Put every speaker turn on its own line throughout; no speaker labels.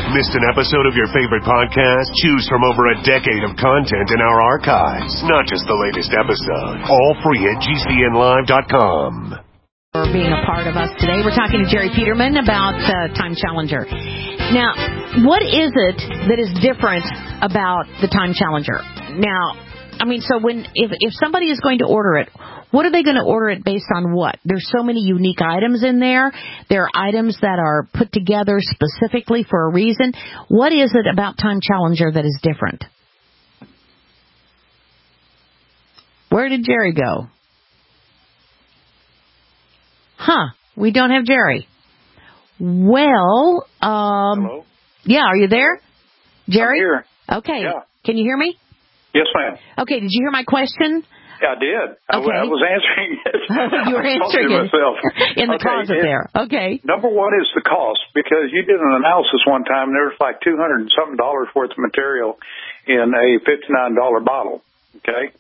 Missed an episode of your favorite podcast? Choose from over a decade of content in our archives. Not just the latest episode. All free at GCNlive.com.
For being a part of us today. We're talking to Jerry Peterman about Time Challenger. Now, what is it that is different about the Time Challenger? Now, I mean, so if somebody is going to order it, what are they going to order it based on what? There's so many unique items in there. There are items that are put together specifically for a reason. What is it about Time Challenger that is different? Where did Jerry go? We don't have Jerry. Well,
Hello?
Yeah, are you there? Jerry?
I'm here.
Okay.
Yeah.
Can you hear me?
Yes, ma'am.
Okay, did you hear my question?
Yeah, I did.
Okay.
I was answering it.
You were answering it
myself.
in the closet there. Okay.
Number one is the cost, because you did an analysis one time, and there was like $200 and something worth of material in a $59 bottle. Okay?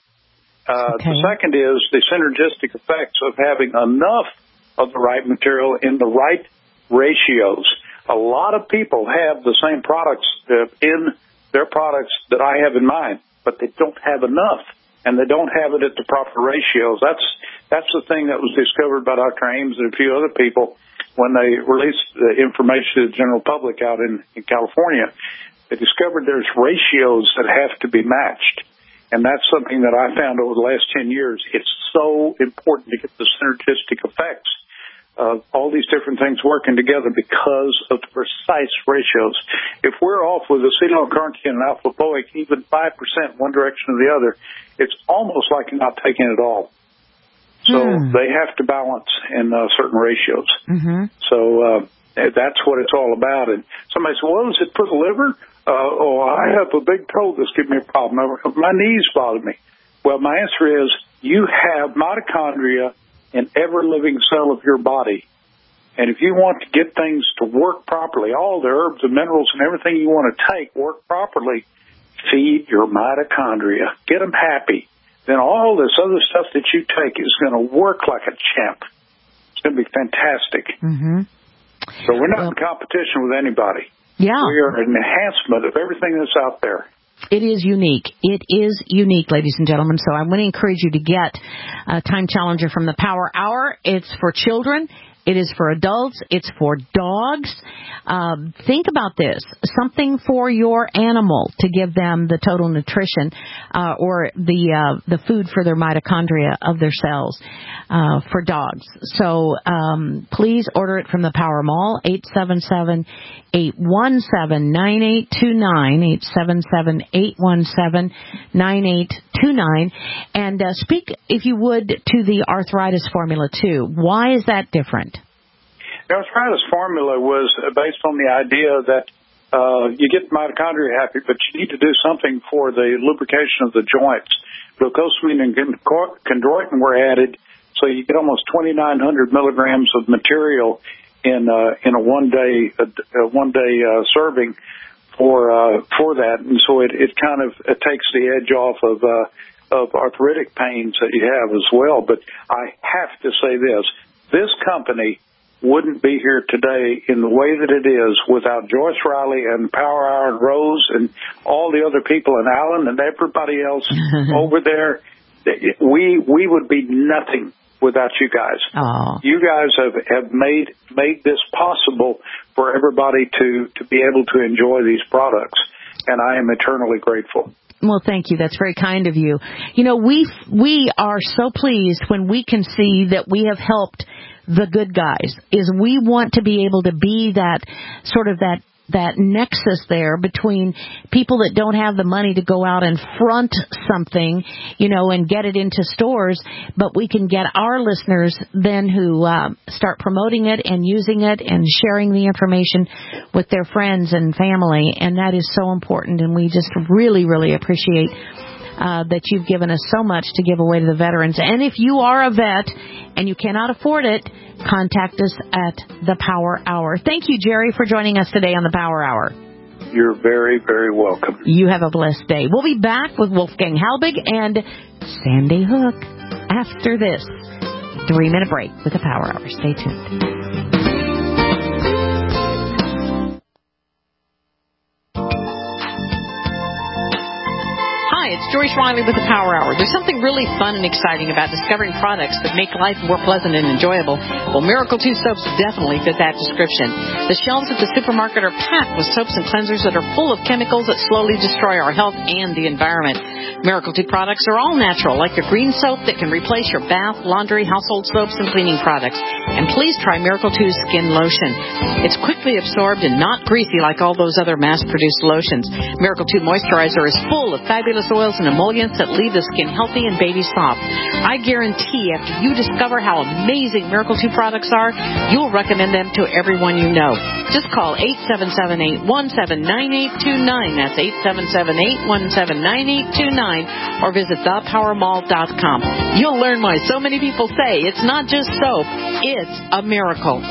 The second is the synergistic effects of having enough of the right material in the right ratios. A lot of people have the same products in their products that I have in mind, but they don't have enough, and they don't have it at the proper ratios. That's the thing that was discovered by Dr. Ames and a few other people when they released the information to the general public out in California. They discovered there's ratios that have to be matched. And that's something that I found over the last 10 years. It's so important to get the synergistic effects of all these different things working together because of the precise ratios. If we're off with acetylcarnitine and alpha-lipoic, even 5% one direction or the other, it's almost like you're not taking it all. So they have to balance in certain ratios. Mm-hmm. So that's what it's all about. And somebody said, well, is it for the liver? I have a big toe that's giving me a problem. My knees bother me. Well, my answer is you have mitochondria in every living cell of your body. And if you want to get things to work properly, all the herbs and minerals and everything you want to take work properly, feed your mitochondria. Get them happy. Then all this other stuff that you take is going to work like a champ. It's going to be fantastic. Mm-hmm. So we're not in competition with anybody. Yeah. We are an enhancement of everything that's out there.
It is unique. It is unique, ladies and gentlemen. So I'm going to encourage you to get Time Challenger from the Power Hour. It's for children. It is for adults. It's for dogs. Think about this. Something for your animal to give them the total nutrition or the food for their mitochondria of their cells for dogs. So please order it from the Power Mall, 877-817-9829, 877-817-9829. And speak, if you would, to the arthritis formula, too. Why is that different?
The arthritis formula was based on the idea that you get mitochondria happy, but you need to do something for the lubrication of the joints. Glucosamine and chondroitin were added, so you get almost 2,900 milligrams of material in a one day serving for that, and so it kind of takes the edge off of arthritic pains that you have as well. But I have to say this company wouldn't be here today in the way that it is without Joyce Riley and Power Hour and Rose and all the other people and Alan and everybody else over there. We would be nothing without you guys. Aww. You guys have made this possible for everybody to be able to enjoy these products, and I am eternally grateful.
Well, thank you. That's very kind of you. You know, we are so pleased when we can see that we have helped the good guys. Is we want to be able to be that sort of that nexus there between people that don't have the money to go out and front something, you know, and get it into stores, but we can get our listeners then who start promoting it and using it and sharing the information with their friends and family, and that is so important, and we just really, really appreciate that you've given us so much to give away to the veterans. And if you are a vet and you cannot afford it, contact us at the Power Hour. Thank you, Jerry, for joining us today on the Power Hour.
You're very, very welcome.
You have a blessed day. We'll be back with Wolfgang Halbig and Sandy Hook after this 3-minute break with the Power Hour. Stay tuned. Hi, it's Joyce Riley with the Power Hour. There's something really fun and exciting about discovering products that make life more pleasant and enjoyable. Well, Miracle 2 soaps definitely fit that description. The shelves at the supermarket are packed with soaps and cleansers that are full of chemicals that slowly destroy our health and the environment. Miracle 2 products are all natural, like your green soap that can replace your bath, laundry, household soaps, and cleaning products. And please try Miracle 2 Skin Lotion. It's quickly absorbed and not greasy like all those other mass-produced lotions. Miracle 2 Moisturizer is full of fabulous oils and emollients that leave the skin healthy and baby soft. I guarantee after you discover how amazing Miracle 2 products are, you'll recommend them to everyone you know. Just call 877-817-9829. That's 877-817-9829. Or visit thepowermall.com. You'll learn why so many people say it's not just soap, it's a miracle.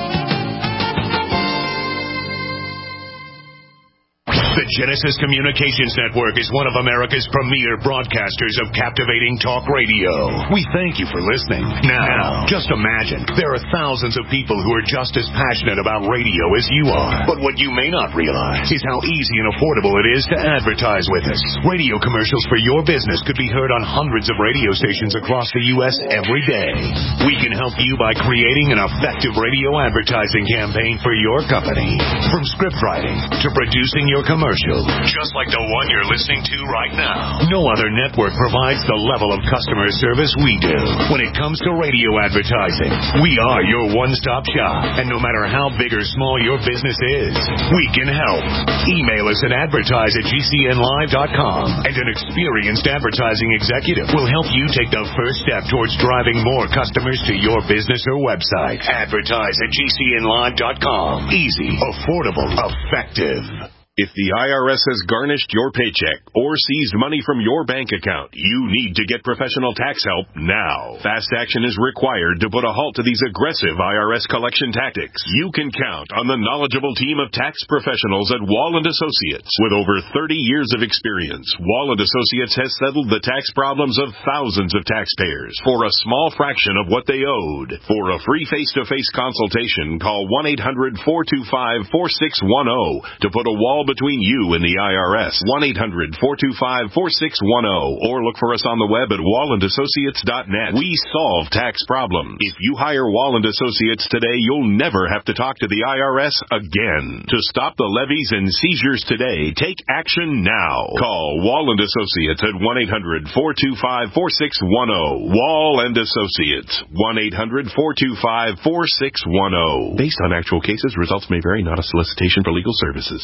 The Genesis Communications Network is one of America's premier broadcasters of captivating talk radio. We thank you for listening. Now, just imagine, there are thousands of people who are just as passionate about radio as you are. But what you may not realize is how easy and affordable it is to advertise with us. Radio commercials for your business could be heard on hundreds of radio stations across the U.S. every day. We can help you by creating an effective radio advertising campaign for your company. From script writing to producing your commercial, just like the one you're listening to right now. No other network provides the level of customer service we do. When it comes to radio advertising, we are your one-stop shop. And no matter how big or small your business is, we can help. Email us at advertise@gcnlive.com, and an experienced advertising executive will help you take the first step towards driving more customers to your business or website. Advertise@gcnlive.com. Easy, affordable, effective.
If the IRS has garnished your paycheck or seized money from your bank account, you need to get professional tax help now. Fast action is required to put a halt to these aggressive IRS collection tactics. You can count on the knowledgeable team of tax professionals at Wall & Associates. With over 30 years of experience, Wall & Associates has settled the tax problems of thousands of taxpayers for a small fraction of what they owed. For a free face-to-face consultation, call 1-800-425-4610 to put a wall between you and the IRS. 1-800-425-4610, or look for us on the web at wallandassociates.net. We solve tax problems. If you hire Wall & Associates today, you'll never have to talk to the IRS again. To stop the levies and seizures today, take action now. Call Wall & Associates at 1-800-425-4610. Wall & Associates, 1-800-425-4610. Based on actual cases, results may vary, not a solicitation for legal services.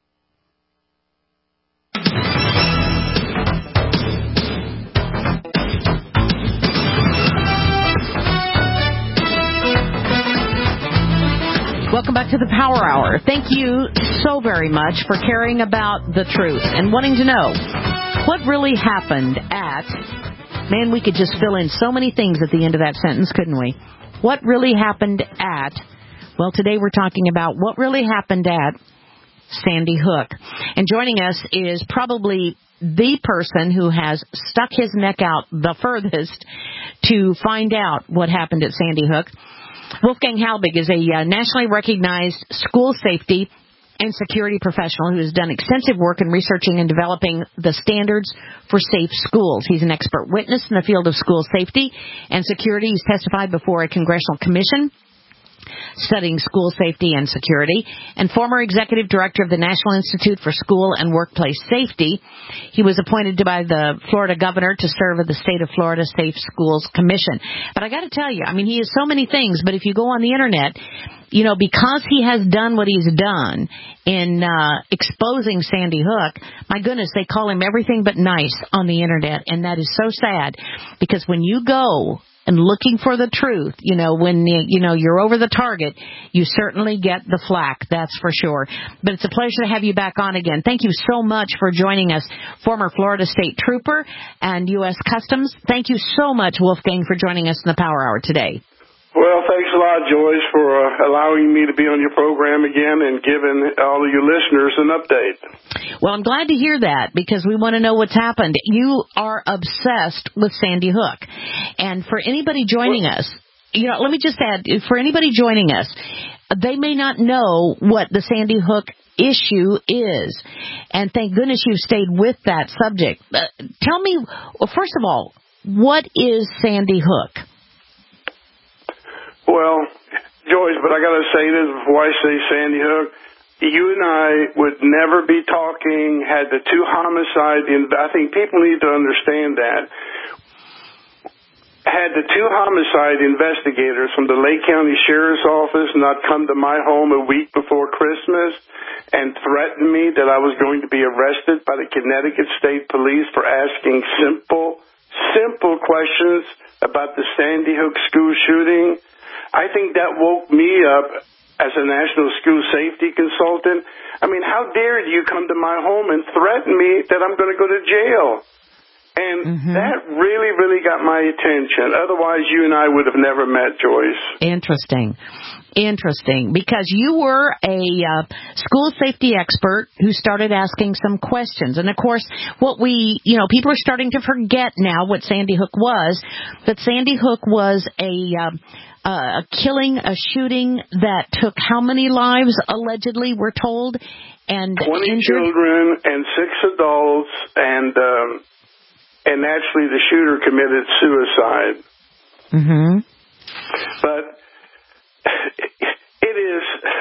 Welcome back to the Power Hour. Thank you so very much for caring about the truth and wanting to know what really happened at... Man, we could just fill in so many things at the end of that sentence, couldn't we? What really happened at... Well, today we're talking about what really happened at Sandy Hook. And joining us is probably the person who has stuck his neck out the furthest to find out what happened at Sandy Hook. Wolfgang Halbig is a nationally recognized school safety and security professional who has done extensive work in researching and developing the standards for safe schools. He's an expert witness in the field of school safety and security. He's testified before a congressional commission studying school safety and security, and former executive director of the National Institute for School and Workplace Safety. He was appointed by the Florida governor to serve at the State of Florida Safe Schools Commission. But I got to tell you, I mean, he is so many things, but if you go on the Internet, you know, because he has done what he's done in exposing Sandy Hook, my goodness, they call him everything but nice on the Internet, and that is so sad, because when you go and looking for the truth, you know, when, you know, you're over the target, you certainly get the flack, that's for sure. But it's a pleasure to have you back on again. Thank you so much for joining us, former Florida State Trooper and U.S. Customs. Thank you so much, Wolfgang, for joining us in the Power Hour today.
Well, thanks a lot, Joyce, for allowing me to be on your program again and giving all of your listeners an update.
Well, I'm glad to hear that, because we want to know what's happened. You are obsessed with Sandy Hook. And for anybody joining us, you know, let me just add, for anybody joining us, they may not know what the Sandy Hook issue is. And thank goodness you stayed with that subject. Tell me, first of all, what is Sandy Hook?
Well, Joyce, but I got to say this before I say Sandy Hook. You and I would never be talking had the two homicides. I think people need to understand that. Had the two homicide investigators from the Lake County Sheriff's Office not come to my home a week before Christmas and threatened me that I was going to be arrested by the Connecticut State Police for asking simple questions about the Sandy Hook school shooting, I think that woke me up as a national school safety consultant. I mean, how dare you come to my home and threaten me that I'm going to go to jail? And that really, really got my attention. Otherwise, you and I would have never met, Joyce. Interesting. Because you were a school safety expert who started asking some questions. And, of course, people are starting to forget now what Sandy Hook was. But Sandy Hook was a killing, a shooting that took how many lives, allegedly, we're told? And 20
injured?
Children and 6 adults, and actually the shooter committed suicide. But it is,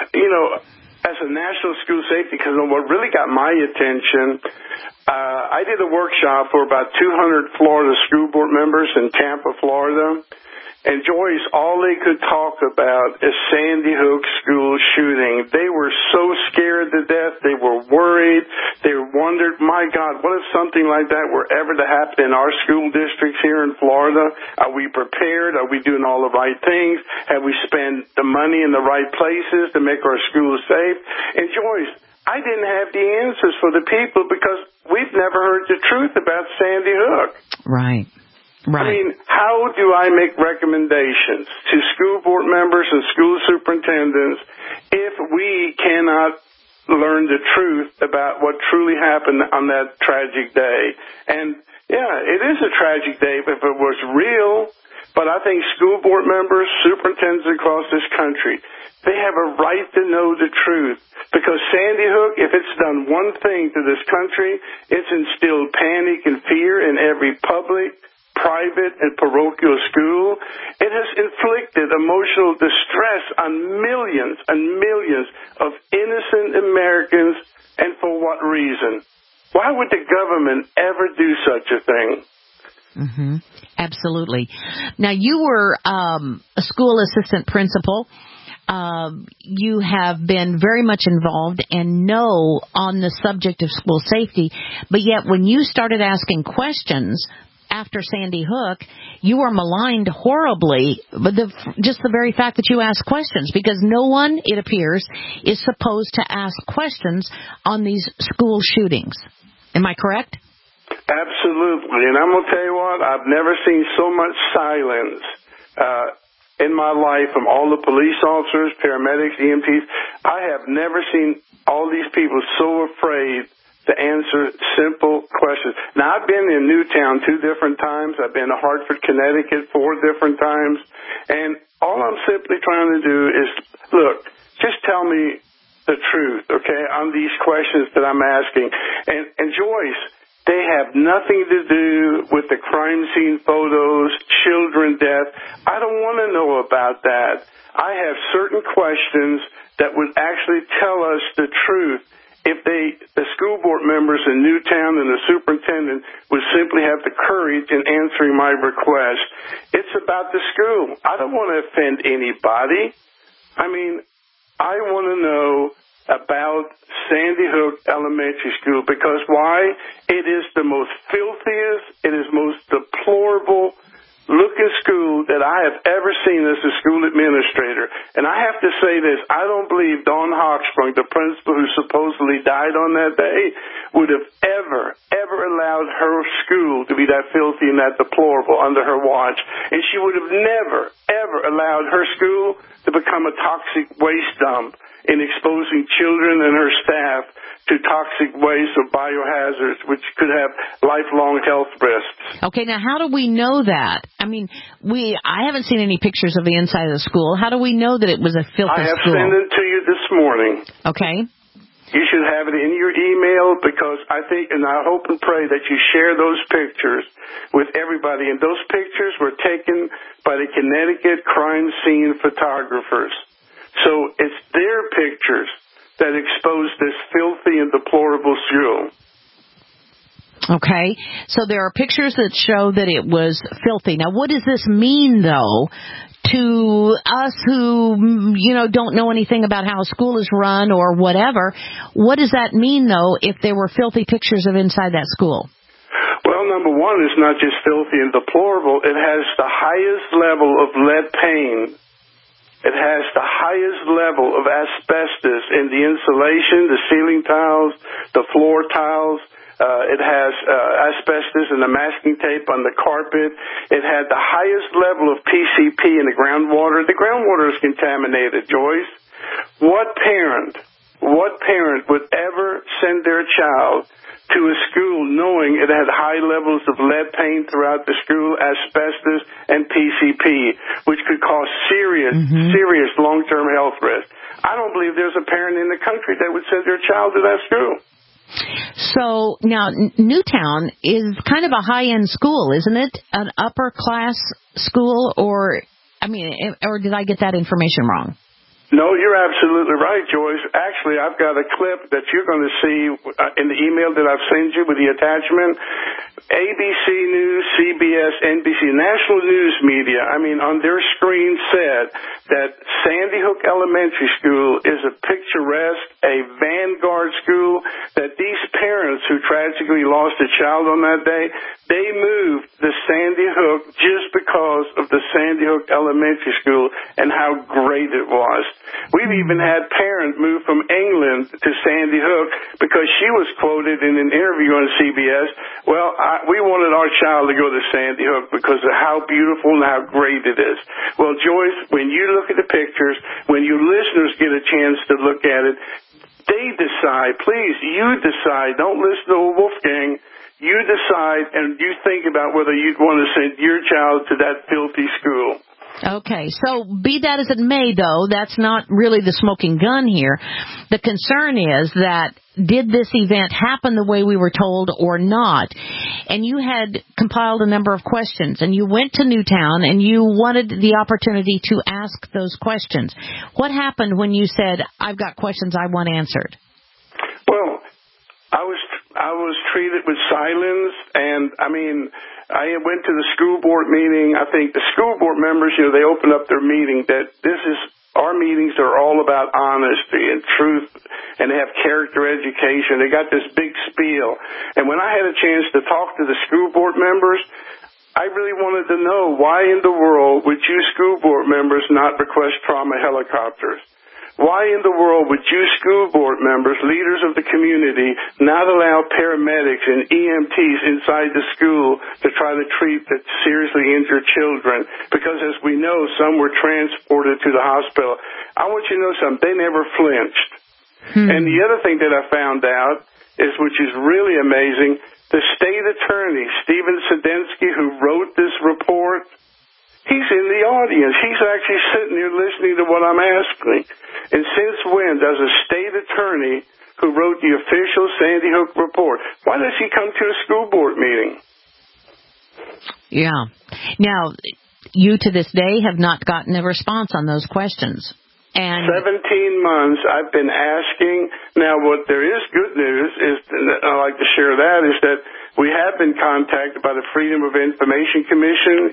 as a national school safety, because what really got my attention, I did a workshop for about 200 Florida school board members in Tampa, Florida. And, Joyce, all they could talk about is Sandy Hook school shooting. They were so scared to death. They were worried. They wondered, my God, what if something like that were ever to happen in our school districts here in Florida? Are we prepared? Are we doing all the right things? Have we spent the money in the right places to make our schools safe? And, Joyce, I didn't have the answers for the people because we've never heard the truth about Sandy Hook.
Right. I
mean, how do I make recommendations to school board members and school superintendents if we cannot learn the truth about what truly happened on that tragic day? And, yeah, it is a tragic day if it was real, but I think school board members, superintendents across this country, they have a right to know the truth. Because Sandy Hook, if it's done one thing to this country, it's instilled panic and fear in every public, private, and parochial school. It has inflicted emotional distress on millions and millions of innocent Americans, and for what reason? Why would the government ever do such a thing?
Absolutely. Now, you were a school assistant principal. You have been very much involved and know on the subject of school safety, but yet when you started asking questions after Sandy Hook, you were maligned horribly, but just the very fact that you asked questions, because no one, it appears, is supposed to ask questions on these school shootings. Am I correct?
Absolutely. And I'm going to tell you what, I've never seen so much silence in my life from all the police officers, paramedics, EMTs. I have never seen all these people so afraid to answer simple questions. Now, I've been in Newtown 2 different times. I've been to Hartford, Connecticut 4 different times. And all I'm simply trying to do is, look, just tell me the truth, okay, on these questions that I'm asking. And Joyce, they have nothing to do with the crime scene photos, children death. I don't want to know about that. I have certain questions that would actually tell us the truth. If the school board members in Newtown and the superintendent would simply have the courage in answering my request. It's about the school. I don't want to offend anybody. I mean, I want to know about Sandy Hook Elementary School because why? It is the most filthiest, it is most deplorable looking school that I have ever seen as a school administrator. And I have to say this, I don't believe Dawn Hochsprung, the principal who supposedly died on that day, would have ever allowed her school to be that filthy and that deplorable under her watch. And she would have never, ever allowed her school to become a toxic waste dump in exposing children and her staff to toxic waste or biohazards, which could have lifelong health risks.
Okay, now how do we know that? I mean, I haven't seen any pictures of the inside of the school. How do we know that it was a filthy school?
I have sent it to you this morning.
Okay.
You should have it in your email, because I think, and I hope and pray that you share those pictures with everybody. And those pictures were taken by the Connecticut crime scene photographers. So it's their pictures that expose this filthy and deplorable school.
Okay, so there are pictures that show that it was filthy. Now, what does this mean, though, to us who, don't know anything about how a school is run or whatever? What does that mean, though, if there were filthy pictures of inside that school?
Well, number one, it's not just filthy and deplorable. It has the highest level of lead paint. It has the highest level of asbestos in the insulation, the ceiling tiles, the floor tiles. It has asbestos and the masking tape on the carpet. It had the highest level of PCP in the groundwater. The groundwater is contaminated, Joyce. What parent would ever send their child to a school knowing it had high levels of lead paint throughout the school, asbestos, and PCP, which could cause serious long-term health risk? I don't believe there's a parent in the country that would send their child to that school.
So now Newtown is kind of a high-end school, isn't it? An upper-class school, or did I get that information wrong?
No, you're absolutely right, Joyce. Actually, I've got a clip that you're going to see in the email that I've sent you with the attachment. ABC News, CBS, NBC, national news media, on their screen said that Sandy Hook Elementary School is a picturesque, a vanguard school, that these parents who tragically lost a child on that day, they moved to Sandy Hook just because of the Sandy Hook Elementary School and how great it was. We've even had parents move from England to Sandy Hook because she was quoted in an interview on CBS. Well, we wanted our child to go to Sandy Hook because of how beautiful and how great it is. Well, Joyce, when you look at the pictures, when your listeners get a chance to look at it, they decide. Please, you decide. Don't listen to Wolfgang. You decide, and you think about whether you'd want to send your child to that filthy school.
Okay, so be that as it may, though, that's not really the smoking gun here. The concern is that did this event happen the way we were told or not? And you had compiled a number of questions, and you went to Newtown, and you wanted the opportunity to ask those questions. What happened when you said, I've got questions I want answered?
Well, I was treated with silence, and I went to the school board meeting. I think the school board members, they opened up their meeting that our meetings are all about honesty and truth, and they have character education. They got this big spiel. And when I had a chance to talk to the school board members, I really wanted to know, why in the world would you school board members not request trauma helicopters? Why in the world would you school board members, leaders of the community, not allow paramedics and EMTs inside the school to try to treat the seriously injured children? Because as we know, some were transported to the hospital. I want you to know something. They never flinched. And the other thing that I found out is, which is really amazing, the state attorney, Stephen Sedensky, who wrote this report, he's in the audience. He's actually sitting here listening to what I'm asking. And since when does a state attorney who wrote the official Sandy Hook report, why does he come to a school board meeting?
Yeah. Now, you to this day have not gotten a response on those questions. And
17 months I've been asking. Now, what there is good news is, and I'd like to share that, is that we have been contacted by the Freedom of Information Commission,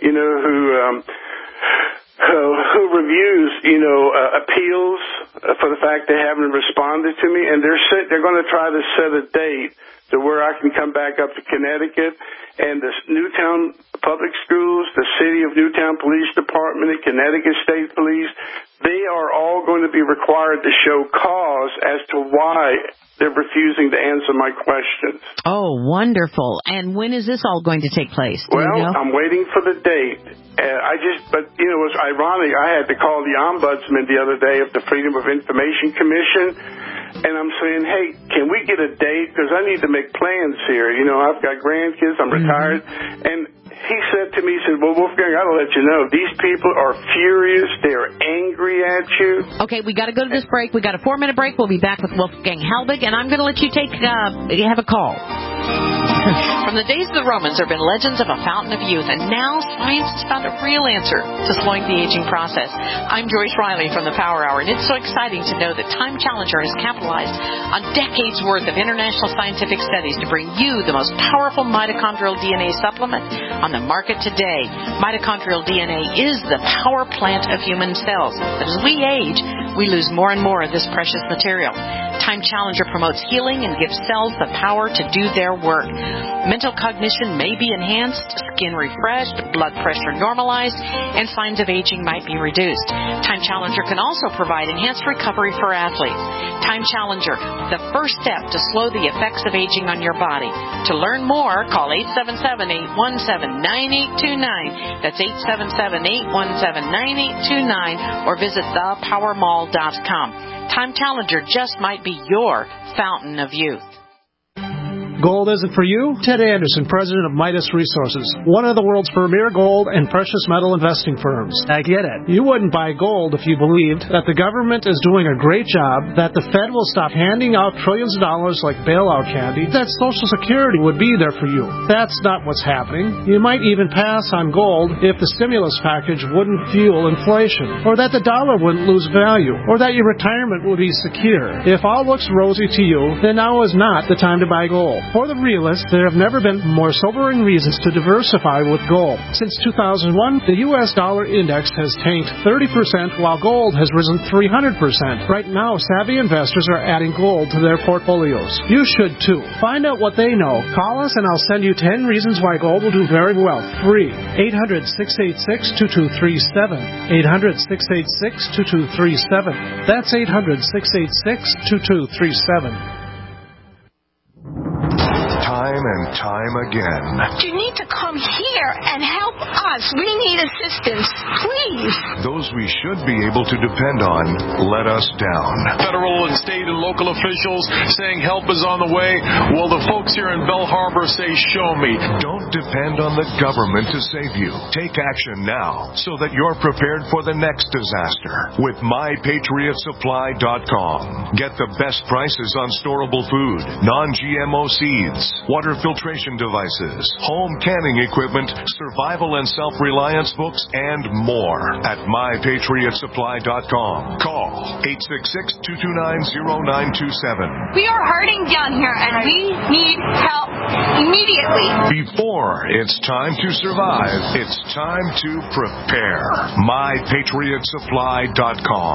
who reviews, appeals for the fact they haven't responded to me, and they're going to try to set a date to where I can come back up to Connecticut, and the Newtown Public Schools, the City of Newtown Police Department, the Connecticut State Police, they are all going to be required to show cause as to why they're refusing to answer my questions.
Oh, wonderful. And when is this all going to take place?
I'm waiting for the date. But it was ironic. I had to call the ombudsman the other day of the Freedom of Information Commission, and I'm saying, hey, can we get a date? Because I need to make plans here. I've got grandkids. I'm retired. And he said to me, he said, well, Wolfgang, I got to let you know, these people are furious. They're angry at you.
Okay, we got to go to this break. We got a 4-minute break. We'll be back with Wolfgang Halbig, and I'm going to let you have a call.
From the days of the Romans, there have been legends of a fountain of youth, and now science has found a real answer to slowing the aging process. I'm Joyce Riley from the Power Hour, and it's so exciting to know that Time Challenger has capitalized on decades' worth of international scientific studies to bring you the most powerful mitochondrial DNA supplement on the market today. Mitochondrial DNA is the power plant of human cells, but as we age, we lose more and more of this precious material. Time Challenger promotes healing and gives cells the power to do their work. Mental cognition may be enhanced, skin refreshed, blood pressure normalized, and signs of aging might be reduced. Time Challenger can also provide enhanced recovery for athletes. Time Challenger, the first step to slow the effects of aging on your body. To learn more, call 877-817-9829. That's 877-817-9829, or visit thepowermall.com. Time Challenger just might be your fountain of youth.
Gold isn't for you? Ted Anderson, president of Midas Resources, one of the world's premier gold and precious metal investing firms. I get it. You wouldn't buy gold if you believed that the government is doing a great job, that the Fed will stop handing out trillions of dollars like bailout candy, that Social Security would be there for you. That's not what's happening. You might even pass on gold if the stimulus package wouldn't fuel inflation, or that the dollar wouldn't lose value, or that your retirement would be secure. If all looks rosy to you, then now is not the time to buy gold. For the realists, there have never been more sobering reasons to diversify with gold. Since 2001, the U.S. dollar index has tanked 30%, while gold has risen 300%. Right now, savvy investors are adding gold to their portfolios. You should too. Find out what they know. Call us and I'll send you 10 reasons why gold will do very well. Free. 800-686-2237. 800-686-2237. That's 800-686-2237.
Time and time again.
You need to come here and help us. We need assistance, please.
Those we should be able to depend on let us down.
Federal and state and local officials saying help is on the way. Well, the folks here in Belle Harbor say, show me.
Don't depend on the government to save you. Take action now so that you're prepared for the next disaster with MyPatriotSupply.com. Get the best prices on storable food, non-GMO seeds, water filtration devices, home canning equipment, survival and self-reliance books, and more at MyPatriotSupply.com. Call 866-229-0927.
We are hurting down here, and we need help immediately.
Before it's time to survive, it's time to prepare. MyPatriotSupply.com.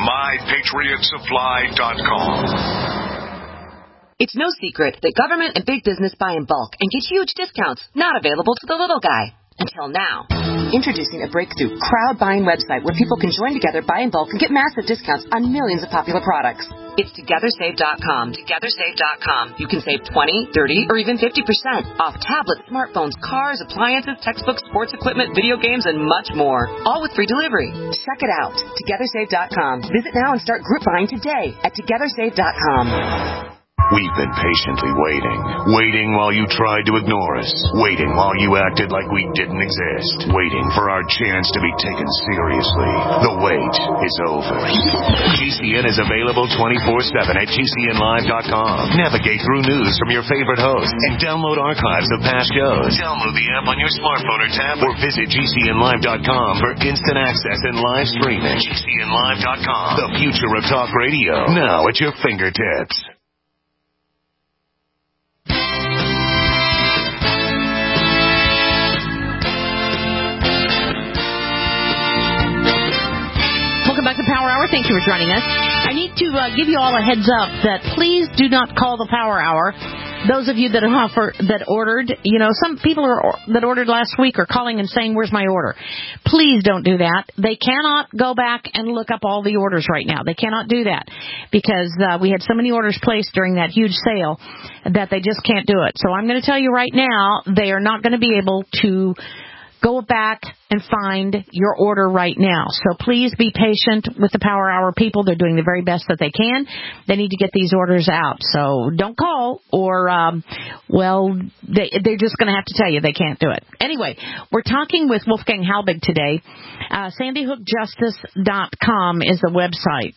MyPatriotSupply.com.
It's no secret that government and big business buy in bulk and get huge discounts not available to the little guy. Until now. Introducing a breakthrough crowd buying website where people can join together, buy in bulk, and get massive discounts on millions of popular products. It's TogetherSave.com. TogetherSave.com. You can save 20, 30, or even 50% off tablets, smartphones, cars, appliances, textbooks, sports equipment, video games, and much more. All with free delivery. Check it out. TogetherSave.com. Visit now and start group buying today at TogetherSave.com.
We've been patiently waiting while you tried to ignore us, waiting while you acted like we didn't exist, waiting for our chance to be taken seriously. The wait is over. GCN is available 24/7 at GCNlive.com. Navigate through news from your favorite hosts and download archives of past shows. Download the app on your smartphone or tablet, or visit GCNlive.com for instant access and live streaming. GCNlive.com, the future of talk radio, now at your fingertips.
Welcome back to Power Hour. Thank you for joining us. I need to give you all a heads up that please do not call the Power Hour. Those of you that ordered, some people that ordered last week are calling and saying, where's my order? Please don't do that. They cannot go back and look up all the orders right now. They cannot do that because we had so many orders placed during that huge sale that they just can't do it. So I'm going to tell you right now, they are not going to be able to go back and find your order right now. So please be patient with the Power Hour people. They're doing the very best that they can. They need to get these orders out. So don't call or, they're just going to have to tell you they can't do it. Anyway, we're talking with Wolfgang Halbig today. SandyHookJustice.com is the website.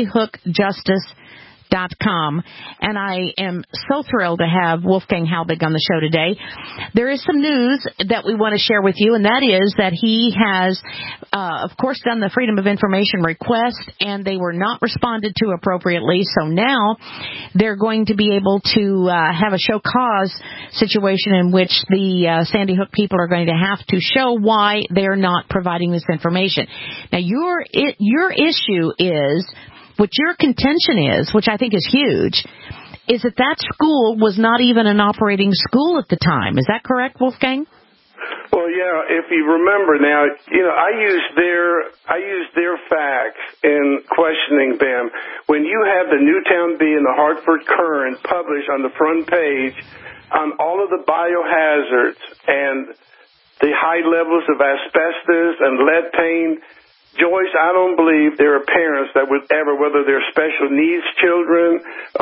SandyHookJustice.com, and I am so thrilled to have Wolfgang Halbig on the show today. There is some news that we want to share with you, and that is that he has, of course, done the Freedom of Information request, and they were not responded to appropriately, so now they're going to be able to have a show cause situation in which the Sandy Hook people are going to have to show why they're not providing this information. Now, your issue is, what your contention is, which I think is huge, is that school was not even an operating school at the time. Is that correct, Wolfgang?
Well, yeah, if you remember now, I used their facts in questioning them. When you have the Newtown Bee and the Hartford Courant published on the front page on all of the biohazards and the high levels of asbestos and lead paint, Joyce, I don't believe there are parents that would ever, whether they're special needs children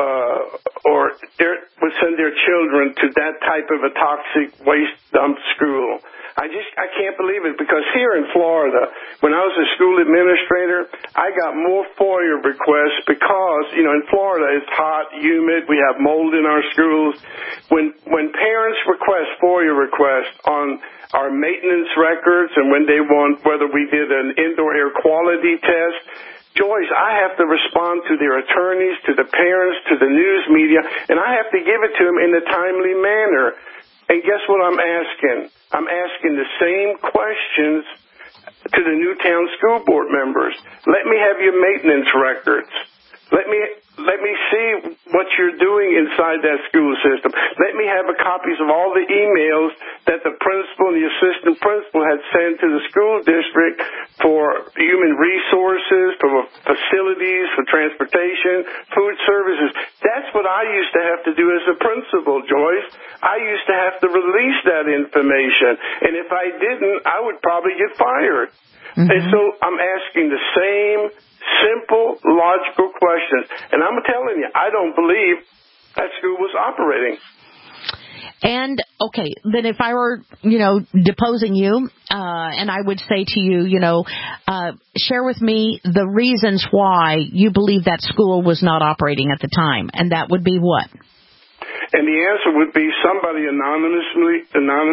or would send their children to that type of a toxic waste dump school. I can't believe it, because here in Florida, when I was a school administrator, I got more FOIA requests because, in Florida it's hot, humid, we have mold in our schools. When parents request FOIA requests on our maintenance records and when they want whether we did an indoor air quality test, Joyce, I have to respond to their attorneys, to the parents, to the news media, and I have to give it to them in a timely manner. And guess what I'm asking? I'm asking the same questions to the Newtown school board members. Let me have your maintenance records. Let me see what you're doing inside that school system. Let me have copies of all the emails that the principal and the assistant principal had sent to the school district for human resources, for facilities, for transportation, food services. That's what I used to have to do as a principal, Joyce. I used to have to release that information. And if I didn't, I would probably get fired. Mm-hmm. And so I'm asking the same simple, logical questions. And I'm telling you, I don't believe that school was operating.
And, okay, then if I were, deposing you, and I would say to you, share with me the reasons why you believe that school was not operating at the time, and that would be what?
And the answer would be somebody anonymously.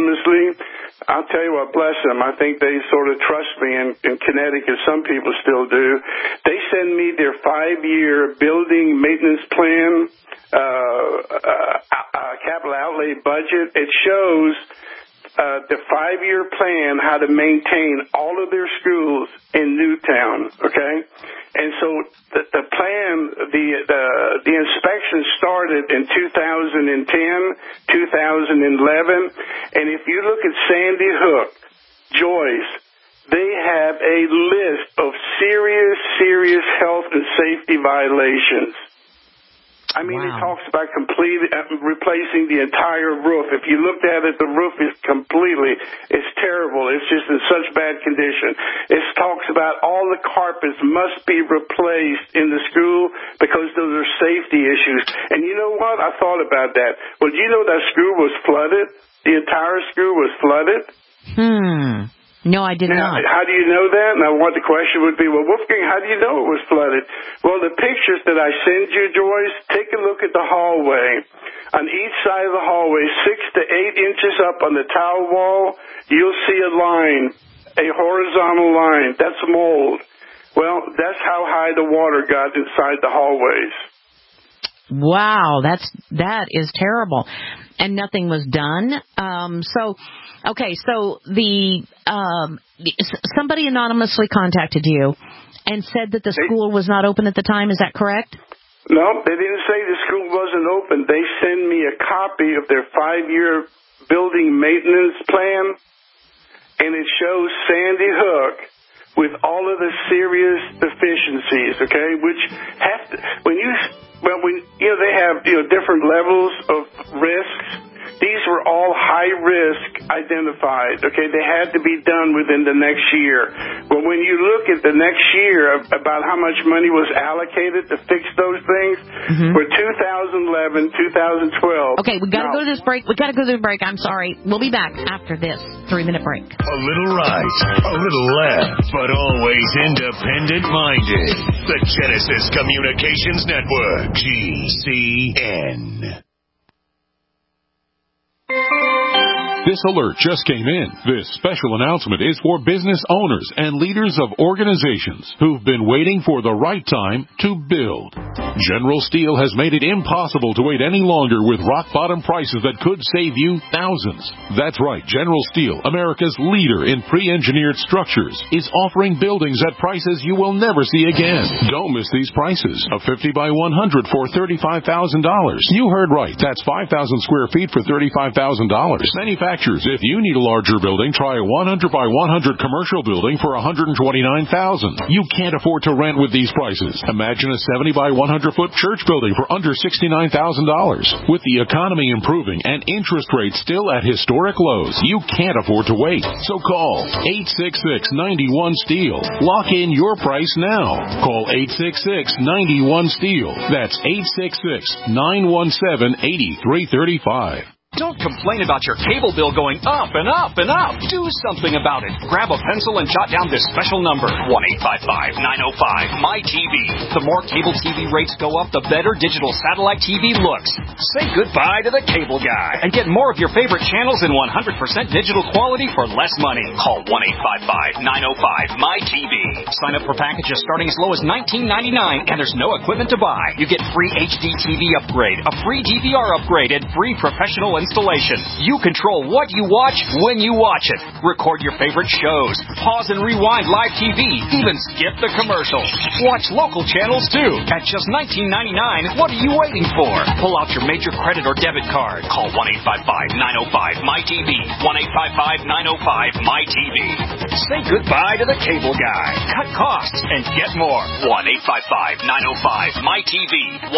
I'll tell you what, bless them. I think they sort of trust me in Connecticut. Some people still do. They send me their 5-year building maintenance plan, capital outlay budget. It shows the 5-year plan, how to maintain all of their schools in Newtown, okay? And so the plan, the inspection started in 2010, 2011, and if you look at Sandy Hook, Joyce, they have a list of serious health and safety violations. I mean, Wow. It talks about replacing the entire roof. If you looked at it, the roof is it's terrible. It's just in such bad condition. It talks about all the carpets must be replaced in the school because those are safety issues. And you know what? I thought about that. Well, you know that school was flooded? The entire school was flooded?
No, I did not.
How do you know that? Now, what the question would be, well, Wolfgang, how do you know it was flooded? Well, the pictures that I send you, Joyce, take a look at the hallway. On each side of the hallway, 6 to 8 inches up on the tile wall, you'll see a line, a horizontal line. That's mold. Well, that's how high the water got inside the hallways.
Wow, that is terrible. And nothing was done. So somebody anonymously contacted you and said that the school was not open at the time. Is that correct?
No, they didn't say the school wasn't open. They send me a copy of their 5-year building maintenance plan, and it shows Sandy Hook with all of the serious deficiencies, okay, which have to, they have different levels of risks. These were all high risk identified. Okay, they had to be done within the next year. But when you look at the next year about how much money was allocated to fix those things for 2011, 2012.
Okay, we got to go to this break. I'm sorry. We'll be back after this 3-minute break.
A little right, a little left, but always independent-minded. The Genesis Communications Network, GCN.
This alert just came in. This special announcement is for business owners and leaders of organizations who've been waiting for the right time to build. General Steel has made it impossible to wait any longer with rock-bottom prices that could save you thousands. That's right, General Steel, America's leader in pre-engineered structures, is offering buildings at prices you will never see again. Don't miss these prices. A 50 by 100 for $35,000. You heard right. That's 5,000 square feet for $35,000. Manufacturers, if you need a larger building, try a 100 by 100 commercial building for $129,000. You can't afford to rent with these prices. Imagine a 70 by 100 foot church building for under $69,000. With the economy improving and interest rates still at historic lows, you can't afford to wait. So call 866-91-STEEL. Lock in your price now. Call 866-91-STEEL. That's 866-917-8335.
Don't complain about your cable bill going up and up and up. Do something about it. Grab a pencil and jot down this special number, 1-855-905-MY-TV. The more cable TV rates go up, the better digital satellite TV looks. Say goodbye to the cable guy and get more of your favorite channels in 100% digital quality for less money. Call 1-855-905-MY-TV. Sign up for packages starting as low as $19.99, and there's no equipment to buy. You get free HD TV upgrade, a free DVR upgrade, and free professional installation. You control what you watch when you watch it. Record your favorite shows. Pause and rewind live TV. Even skip the commercials. Watch local channels too. At just $19.99, what are you waiting for? Pull out your major credit or debit card. Call 1-855-905-MY-TV. 1-855-905-MY-TV. Say goodbye to the cable guy. Cut costs and get more. 1-855-905-MY-TV.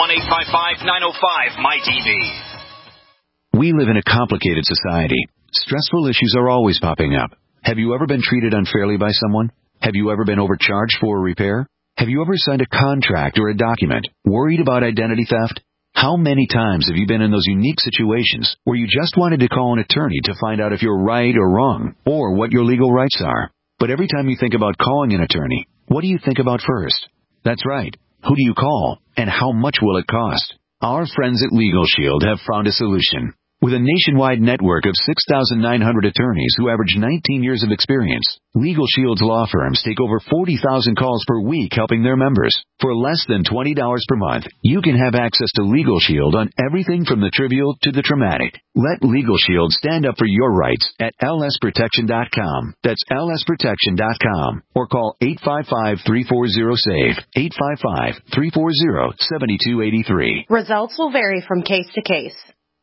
1-855-905-MY-TV.
We live in a complicated society. Stressful issues are always popping up. Have you ever been treated unfairly by someone? Have you ever been overcharged for a repair? Have you ever signed a contract or a document worried about identity theft? How many times have you been in those unique situations where you just wanted to call an attorney to find out if you're right or wrong, or what your legal rights are? But every time you think about calling an attorney, what do you think about first? That's right. Who do you call, and how much will it cost? Our friends at Legal Shield have found a solution. With a nationwide network of 6,900 attorneys who average 19 years of experience, Legal Shield's law firms take over 40,000 calls per week helping their members. For less than $20 per month, you can have access to Legal Shield on everything from the trivial to the traumatic. Let Legal Shield stand up for your rights at lsprotection.com. That's lsprotection.com. Or call 855-340-SAVE. 855-340-7283.
Results will vary from case to case.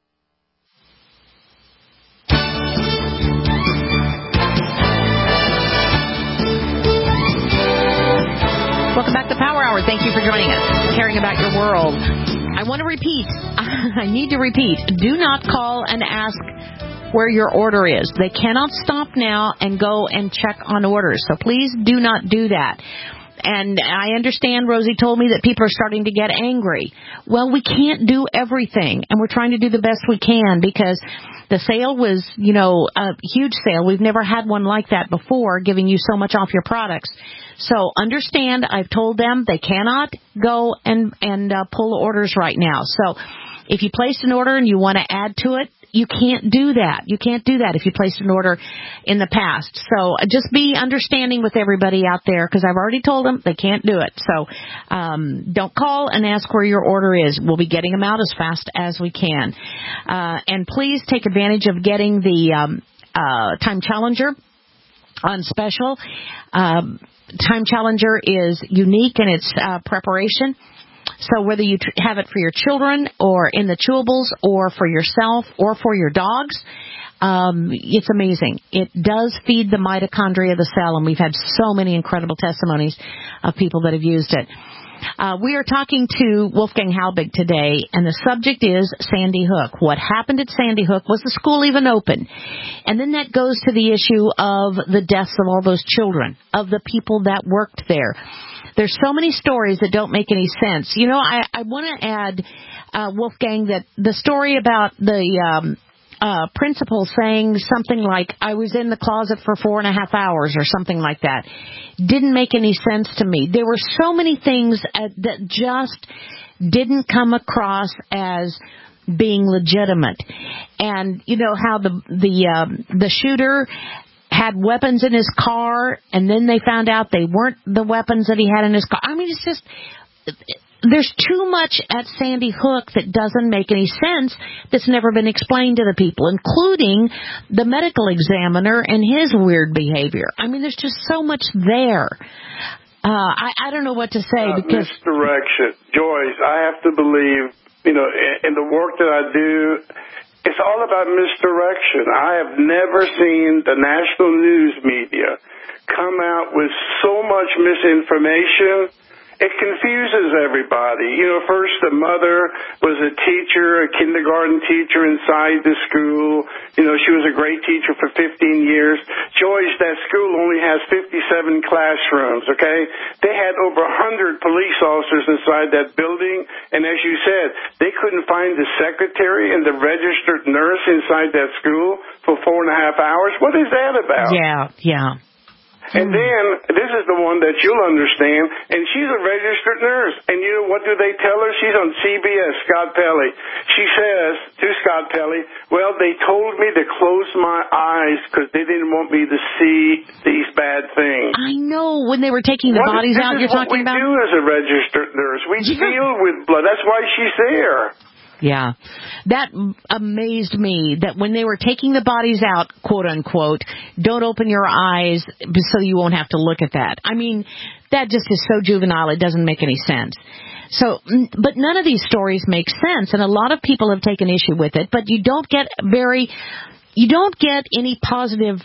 Welcome back to Power Hour. Thank you for joining us, caring about your world. I want to repeat, I need to repeat, do not call and ask where your order is. They cannot stop now and go and check on orders. So please do not do that. And I understand Rosie told me that people are starting to get angry. Well, we can't do everything, and we're trying to do the best we can because the sale was, a huge sale. We've never had one like that before, giving you so much off your products. So understand, I've told them they cannot go and pull orders right now. So if you placed an order and you want to add to it, you can't do that. You can't do that if you placed an order in the past. So just be understanding with everybody out there because I've already told them they can't do it. So don't call and ask where your order is. We'll be getting them out as fast as we can. And please take advantage of getting the Time Challenger on special. Time Challenger is unique in its preparation. So whether you have it for your children or in the chewables or for yourself or for your dogs, it's amazing. It does feed the mitochondria of the cell, and we've had so many incredible testimonies of people that have used it. We are talking to Wolfgang Halbig today, and the subject is Sandy Hook. What happened at Sandy Hook? Was the school even open? And then that goes to the issue of the deaths of all those children, of the people that worked there. There's so many stories that don't make any sense. You know, I want to add, Wolfgang, that the story about the principal saying something like, I was in the closet for 4.5 hours or something like that, didn't make any sense to me. There were so many things that just didn't come across as being legitimate. And you know how the shooter had weapons in his car, and then they found out they weren't the weapons that he had in his car. I mean, it's just, there's too much at Sandy Hook that doesn't make any sense, that's never been explained to the people, including the medical examiner and his weird behavior. I mean, there's just so much there. I don't know what to say because
misdirection. Joyce, I have to believe, you know, in the work that I do, it's all about misdirection. I have never seen the national news media come out with so much misinformation. It confuses everybody. You know, first the mother was a teacher, a kindergarten teacher inside the school. You know, she was a great teacher for 15 years. Joyce, that school only has 57 classrooms, okay? They had over 100 police officers inside that building, and as you said, they couldn't find the secretary and the registered nurse inside that school for 4.5 hours. What is that about?
Yeah.
And then, this is the one that you'll understand, and she's a registered nurse. And you know what do they tell her? She's on CBS, Scott Pelley. She says to Scott Pelley, well, they told me to close my eyes because they didn't want me to see these bad things.
I know, when they were taking the bodies out, you're talking about?
This is what we do as a registered nurse. We deal with blood. That's why she's there.
Yeah. That amazed me, that when they were taking the bodies out, quote unquote, don't open your eyes so you won't have to look at that. I mean, that just is so juvenile, it doesn't make any sense. So, but none of these stories make sense, and a lot of people have taken issue with it, but you don't get any positive,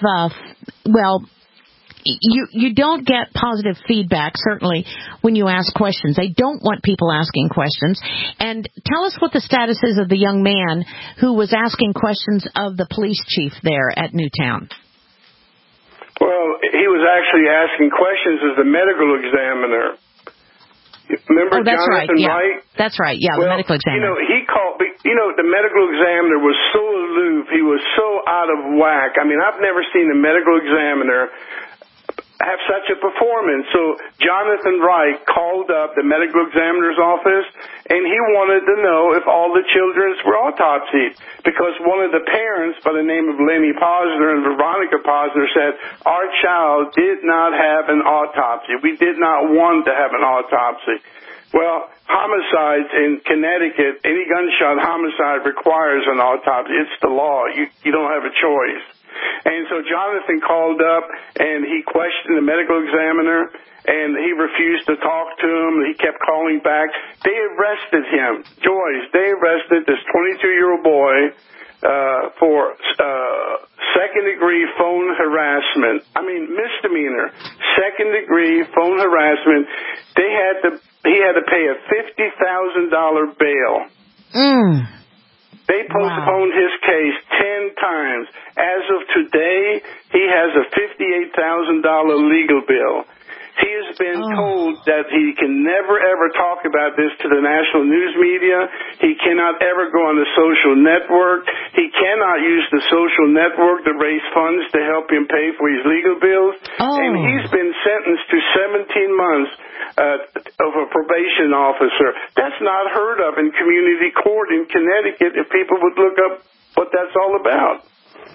You don't get positive feedback, certainly, when you ask questions. They don't want people asking questions. And tell us what the status is of the young man who was asking questions of the police chief there at Newtown.
Well, he was actually asking questions as the medical examiner. Remember Jonathan Wright?
That's right, yeah,
well,
the medical examiner.
You know, he called, the medical examiner was so aloof, he was so out of whack. I mean, I've never seen a medical examiner have such a performance. So Jonathan Wright called up the medical examiner's office, and he wanted to know if all the children were autopsied, because one of the parents, by the name of Lenny Posner and Veronica Posner, said, our child did not have an autopsy. We did not want to have an autopsy. Well, homicides in Connecticut, any gunshot homicide requires an autopsy. It's the law. You don't have a choice. And so Jonathan called up, and he questioned the medical examiner, and he refused to talk to him. He kept calling back. They arrested him. Joyce, they arrested this 22-year-old boy for second-degree phone harassment. I mean, misdemeanor. Second-degree phone harassment. He had to pay a $50,000 bail. They postponed his case 10 times. As of today, he has a $58,000 legal bill. He has been told that he can never, ever talk about this to the national news media. He cannot ever go on the social network. He cannot use the social network to raise funds to help him pay for his legal bills. And he's been sentenced to 17 months of a probation officer. That's not heard of in community court in Connecticut if people would look up what that's all about.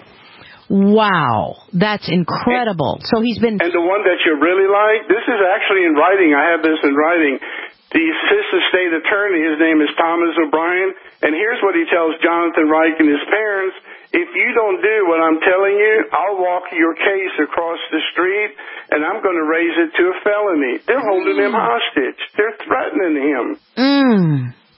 Wow, that's incredible. So he's been...
And the one that you really like, this is actually in writing. I have this in writing. The assistant state attorney, his name is Thomas O'Brien, and here's what he tells Jonathan Wright and his parents. If you don't do what I'm telling you, I'll walk your case across the street, and I'm going to raise it to a felony. They're holding him hostage. They're threatening him.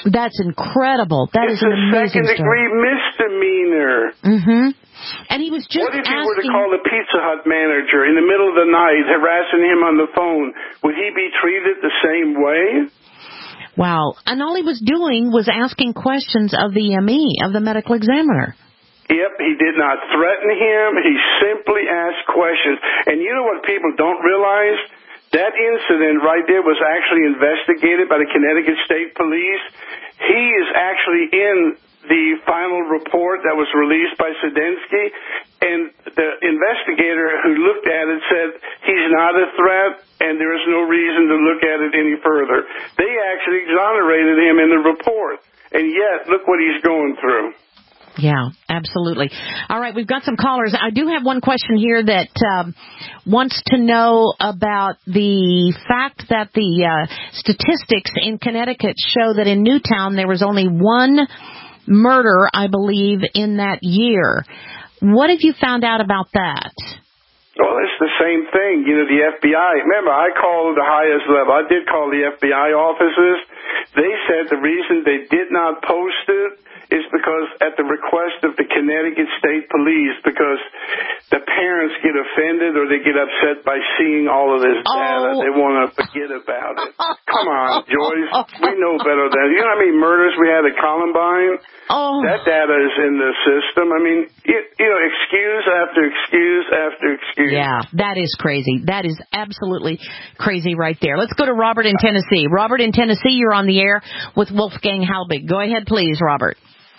That's incredible. That is an amazing story.
It's a second-degree misdemeanor.
Mm-hmm. And he was just
What if he were to call the Pizza Hut manager in the middle of the night, harassing him on the phone? Would he be treated the same way?
Wow. And all he was doing was asking questions of the ME, of the medical examiner.
Yep, he did not threaten him. He simply asked questions. And you know what people don't realize? That incident right there was actually investigated by the Connecticut State Police. He is actually in the final report that was released by Sedensky, and the investigator who looked at it said he's not a threat and there is no reason to look at it any further. They actually exonerated him in the report, and yet look what he's going through.
Yeah, absolutely. All right, we've got some callers. I do have one question here that wants to know about the fact that the statistics in Connecticut show that in Newtown there was only one murder, I believe, in that year. What have you found out about that?
Well, it's the same thing. You know, the FBI. Remember, I called the highest level. I did call the FBI offices. They said the reason they did not post it is because at the request of the Connecticut State Police, because the parents get offended or they get upset by seeing all of this data. They want to forget about it. Come on, Joyce. We know better than you know how many murders we had at Columbine? That data is in the system. I mean, you know, excuse after excuse after excuse.
Yeah, that is crazy. That is absolutely crazy right there. Let's go to Robert in Tennessee. Robert in Tennessee, you're on the air with Wolfgang Halbig. Go ahead, please, Robert.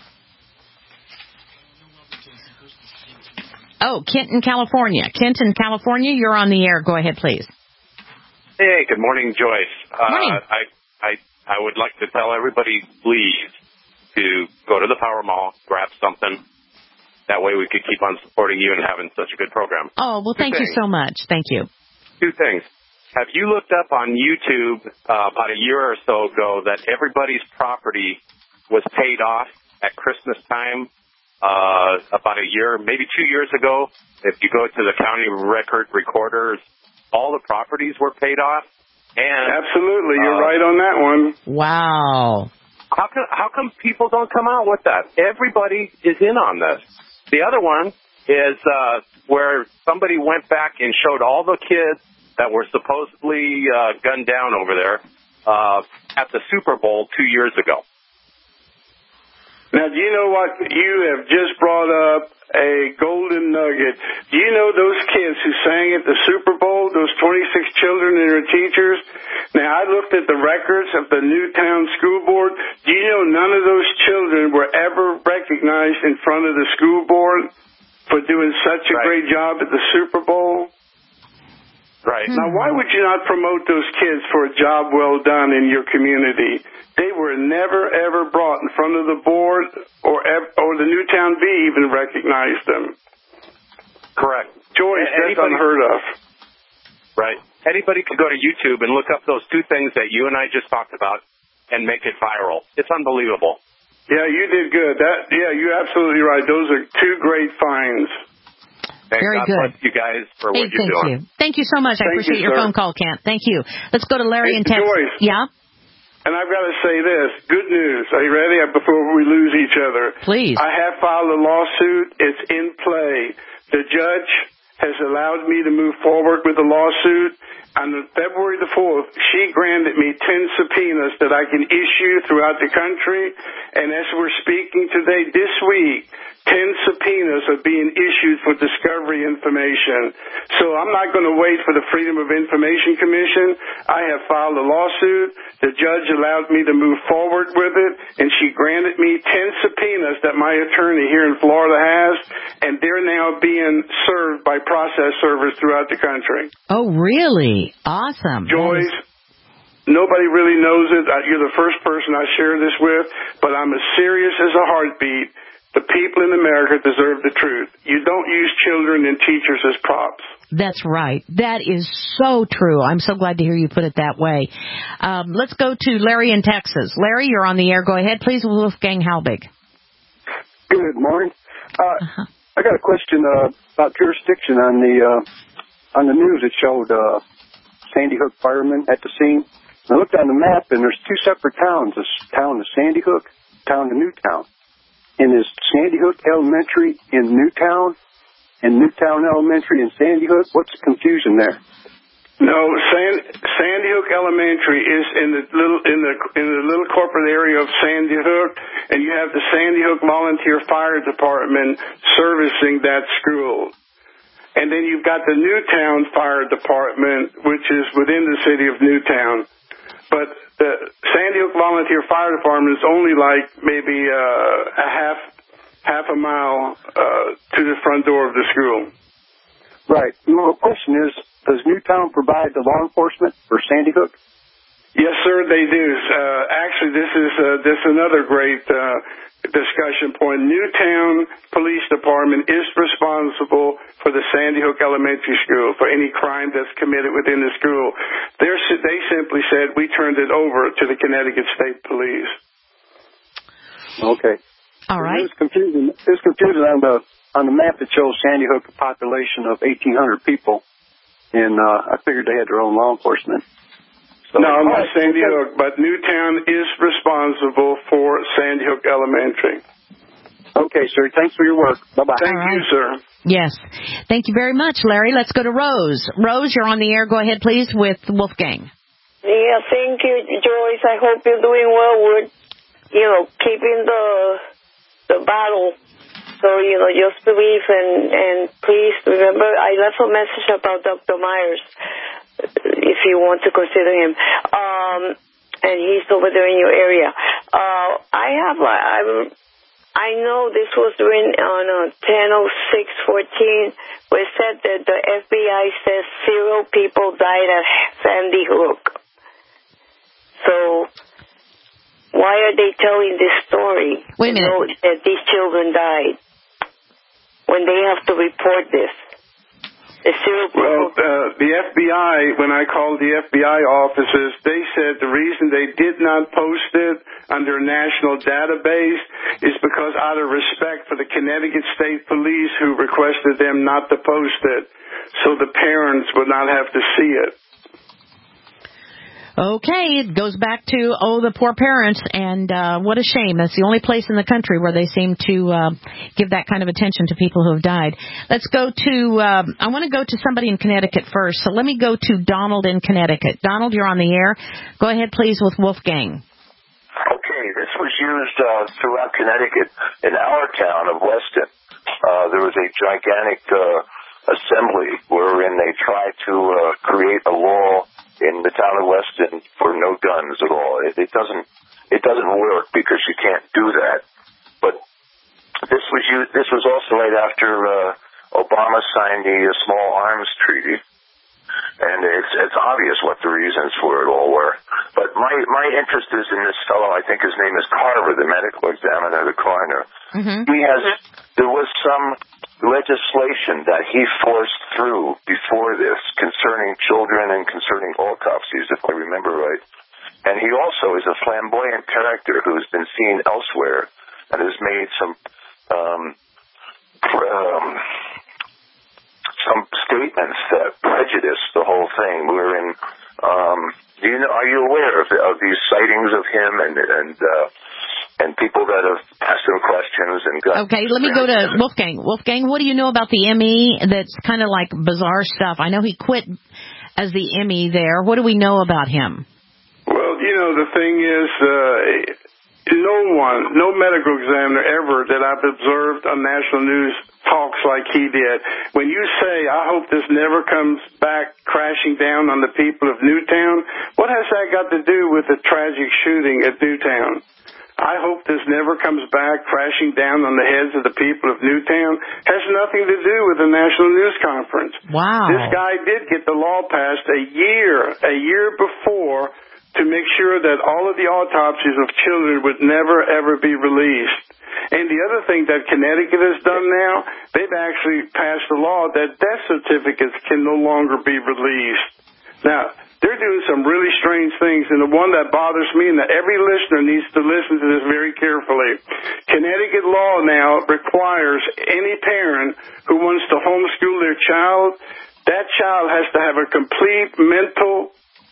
Oh, Kenton, California. Kenton, California, you're on the air. Go ahead, please.
Hey, good morning, Joyce.
Morning.
I would like to tell everybody, please, to go to the Power Mall, grab something. That way we could keep on supporting you and having such a good program.
Oh, well, thank you so much. Thank you.
Two things. Have you looked up on YouTube about a year or so ago that everybody's property was paid off at Christmas time? About a year, maybe 2 years ago, if you go to the county recorders, all the properties were paid off. And
absolutely, you're right on that one.
Wow.
How come people don't come out with that? Everybody is in on this. The other one is where somebody went back and showed all the kids that were supposedly gunned down over there at the Super Bowl 2 years ago.
Now, do you know what? You have just brought up a golden nugget. Do you know those kids who sang at the Super Bowl, those 26 children and their teachers? Now, I looked at the records of the Newtown School Board. Do you know none of those children were ever recognized in front of the school board for doing such a great job at the Super Bowl?
Right.
Now, why would you not promote those kids for a job well done in your community? They were never, ever brought in front of the board or the Newtown V even recognized them.
Correct.
Joyce, that's unheard of.
Right. Anybody could go to YouTube and look up those two things that you and I just talked about and make it viral. It's unbelievable.
Yeah, you did good. You're absolutely right. Those are two great finds.
Very good.
Thank you guys for what you're doing.
Thank you so much. I appreciate your phone call, Kent. Thank you. Let's go to Larry in Texas.
Joyce.
Yeah?
And I've got to say this. Good news. Are you ready? Before we lose each other.
Please.
I have filed a lawsuit. It's in play. The judge has allowed me to move forward with the lawsuit. On February the 4th, she granted me 10 subpoenas that I can issue throughout the country. And as we're speaking today, this week, 10 subpoenas are being issued for discovery information. So I'm not going to wait for the Freedom of Information Commission. I have filed a lawsuit. The judge allowed me to move forward with it, and she granted me 10 subpoenas that my attorney here in Florida has, and they're now being served by process servers throughout the country.
Oh, really? Awesome.
Joyce, nobody really knows it. You're the first person I share this with, but I'm as serious as a heartbeat. The people in America deserve the truth. You don't use children and teachers as props.
That's right. That is so true. I'm so glad to hear you put it that way. Let's go to Larry in Texas. Larry, you're on the air. Go ahead, please, Wolfgang Halbig.
Good morning. I got a question about jurisdiction on the news. It showed Sandy Hook firemen at the scene. I looked on the map, and there's two separate towns. This town is Sandy Hook, town to Newtown. And is Sandy Hook Elementary in Newtown, and Newtown Elementary in Sandy Hook? What's the confusion there?
No, Sandy Hook Elementary is in the little corporate area of Sandy Hook, and you have the Sandy Hook Volunteer Fire Department servicing that school. And then you've got the Newtown Fire Department, which is within the city of Newtown. But the Sandy Hook Volunteer Fire Department is only like maybe a half a mile to the front door of the school.
Right. Well, the question is, does Newtown provide the law enforcement for Sandy Hook?
Yes, sir, they do. Actually, this is another great discussion point. Newtown Police Department is responsible for the Sandy Hook Elementary School for any crime that's committed within the school. They simply said we turned it over to the Connecticut State Police.
Okay.
All right.
It's confusing on the map that shows Sandy Hook a population of 1,800 people, and I figured they had their own law enforcement. So,
no, not Sandy Hook, but Newtown is responsible for Sandy Hook Elementary.
Okay, sir. Thanks for your work. Bye-bye.
Thank you, sir.
Yes. Thank you very much, Larry. Let's go to Rose. Rose, you're on the air. Go ahead, please, with Wolfgang.
Yeah, thank you, Joyce. I hope you're doing well with, keeping the battle. So, just believe and please remember, I left a message about Dr. Myers, if you want to consider him. And he's over there in your area. I know this was written on 10/06/14, where it said that the FBI says 0 people died at Sandy Hook. So why are they telling this story?
Wait a minute.
Know that these children died when they have to report this.
Well, the FBI, when I called the FBI offices, they said the reason they did not post it under a national database is because out of respect for the Connecticut State Police who requested them not to post it, so the parents would not have to see it.
Okay, it goes back to, the poor parents, and what a shame. That's the only place in the country where they seem to give that kind of attention to people who have died. Let's go to, I want to go to somebody in Connecticut first, so let me go to Donald in Connecticut. Donald, you're on the air. Go ahead, please, with Wolfgang.
Okay, this was used throughout Connecticut. In our town of Weston, there was a gigantic assembly wherein they tried to create a law in the town of Weston for no guns at all. It doesn't work because you can't do that. But this was also right after Obama signed the Small Arms Treaty, and it's obvious what the reasons for it all were. But my interest is in this fellow. I think his name is Carver, the medical examiner, the coroner. Mm-hmm. There was some legislation that he forced through before this concerning children and concerning autopsies, if I remember right. And he also is a flamboyant character who's been seen elsewhere and has made some statements that prejudice the whole thing. Are you aware of these sightings of him and people that have asked him questions and got...
Okay, let me go to Wolfgang. Wolfgang, what do you know about the ME that's kind of like bizarre stuff? I know he quit as the ME there. What do we know about him?
Well, the thing is, no medical examiner ever that I've observed on national news talks like he did. When you say, I hope this never comes back crashing down on the people of Newtown, what has that got to do with the tragic shooting at Newtown? I hope this never comes back crashing down on the heads of the people of Newtown. Has nothing to do with the national news conference.
Wow.
This guy did get the law passed a year before to make sure that all of the autopsies of children would never, ever be released. And the other thing that Connecticut has done now, they've actually passed a law that death certificates can no longer be released. Now, they're doing some really strange things, and the one that bothers me, and that every listener needs to listen to this very carefully. Connecticut law now requires any parent who wants to homeschool their child, that child has to have a complete mental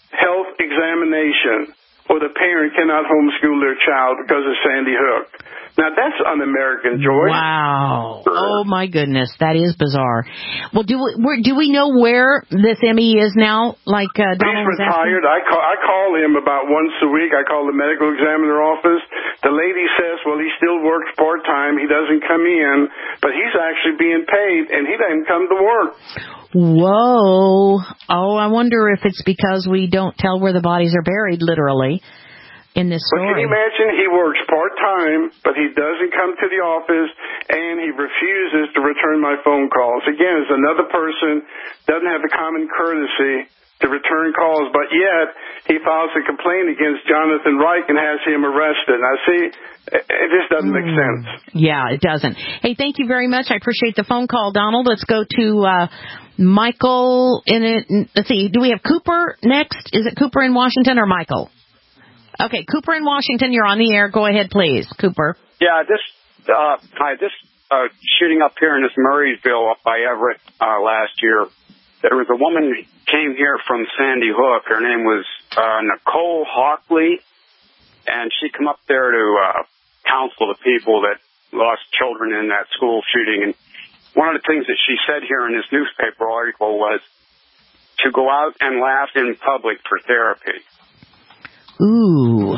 health examination, or the parent cannot homeschool their child because of Sandy Hook. Now, that's un-American, Joyce.
Wow. Oh, my goodness. That is bizarre. Well, do we know where this ME is now? Like Donald
He's retired. I call him about once a week. I call the medical examiner office. The lady says, well, he still works part-time. He doesn't come in, but he's actually being paid, and he doesn't come to work.
Whoa. Oh, I wonder if it's because we don't tell where the bodies are buried, literally, in this story.
But can you imagine he works part-time, but he doesn't come to the office, and he refuses to return my phone calls. Again, it's another person, doesn't have the common courtesy to return calls, but yet he files a complaint against Jonathan Reich and has him arrested. Now, see, it just doesn't make sense.
Yeah, it doesn't. Hey, thank you very much. I appreciate the phone call, Donald. Let's go to Michael. Let's see, do we have Cooper next? Is it Cooper in Washington or Michael? Okay, Cooper in Washington, you're on the air. Go ahead, please, Cooper.
Yeah, this shooting up here in this Murraysville up by Everett last year, there was a woman who came here from Sandy Hook. Her name was Nicole Hockley, and she come up there to counsel the people that lost children in that school shooting. And one of the things that she said here in this newspaper article was to go out and laugh in public for therapy.
Ooh.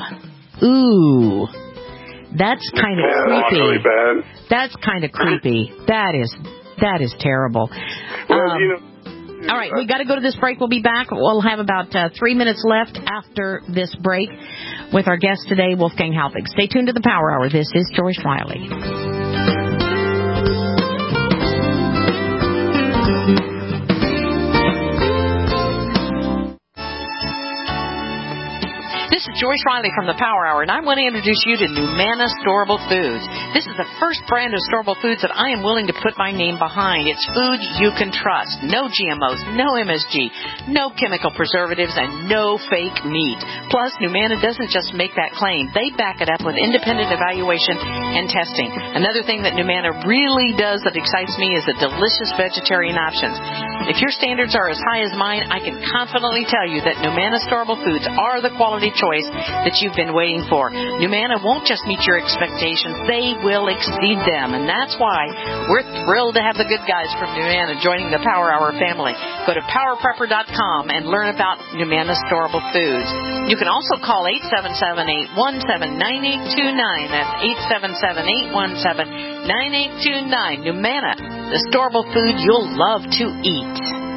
That's kind of creepy.
Really bad.
That's kind of creepy. That is terrible.
Well,
all right, we got to go to this break. We'll be back. We'll have about 3 minutes left after this break with our guest today, Wolfgang Halbig. Stay tuned to the Power Hour. This is Joyce Riley.
This is Joyce Riley from the Power Hour, and I want to introduce you to Numana Storable Foods. This is the first brand of storable foods that I am willing to put my name behind. It's food you can trust. No GMOs, no MSG, no chemical preservatives, and no fake meat. Plus, Numana doesn't just make that claim. They back it up with independent evaluation and testing. Another thing that Numana really does that excites me is the delicious vegetarian options. If your standards are as high as mine, I can confidently tell you that Numana Storable Foods are the quality choice that you've been waiting for. Numana won't just meet your expectations, they will exceed them. And that's why we're thrilled to have the good guys from Numana joining the Power Hour family. Go to powerprepper.com and learn about Numana Storable Foods. You can also call 877-817-9829. That's 877-817-9829. Numana, the storable food you'll love to eat.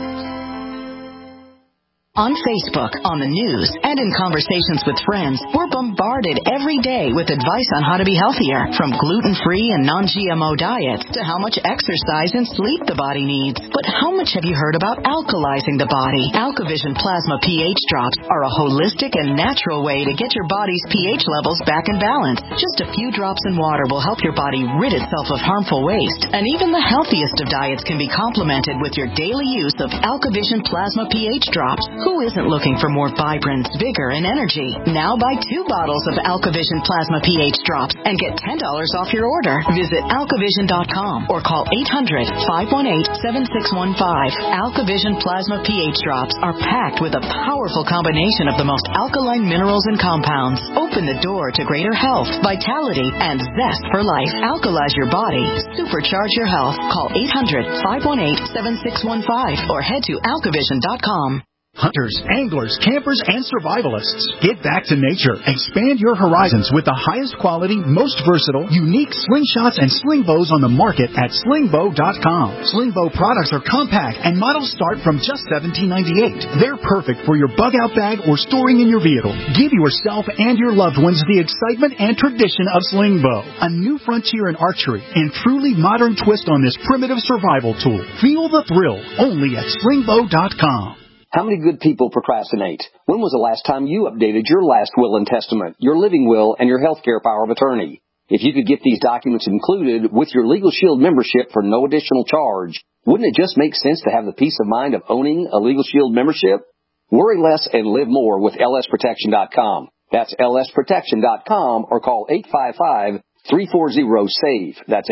On Facebook, on the news, and in conversations with friends, we're bombarded every day with advice on how to be healthier, from gluten-free and non-GMO diets to how much exercise and sleep the body needs. But how much have you heard about alkalizing the body? AlkaVision Plasma pH drops are a holistic and natural way to get your body's pH levels back in balance. Just a few drops in water will help your body rid itself of harmful waste. And even the healthiest of diets can be complemented with your daily use of AlkaVision Plasma pH drops. Who isn't looking for more vibrance, vigor, and energy? Now buy 2 bottles of AlkaVision Plasma pH drops and get $10 off your order. Visit alkavision.com or call 800-518-7615. AlkaVision Plasma pH drops are packed with a powerful combination of the most alkaline minerals and compounds. Open the door to greater health, vitality, and zest for life. Alkalize your body. Supercharge your health. Call 800-518-7615 or head to alkavision.com.
Hunters, anglers, campers, and survivalists. Get back to nature. Expand your horizons with the highest quality, most versatile, unique slingshots and sling bows on the market at slingbow.com. Slingbow products are compact and models start from just $17.98. They're perfect for your bug-out bag or storing in your vehicle. Give yourself and your loved ones the excitement and tradition of Slingbow, a new frontier in archery and truly modern twist on this primitive survival tool. Feel the thrill only at slingbow.com.
How many good people procrastinate? When was the last time you updated your last will and testament, your living will, and your healthcare power of attorney? If you could get these documents included with your Legal Shield membership for no additional charge, wouldn't it just make sense to have the peace of mind of owning a Legal Shield membership? Worry less and live more with lsprotection.com. That's lsprotection.com or call 855-340-SAVE. That's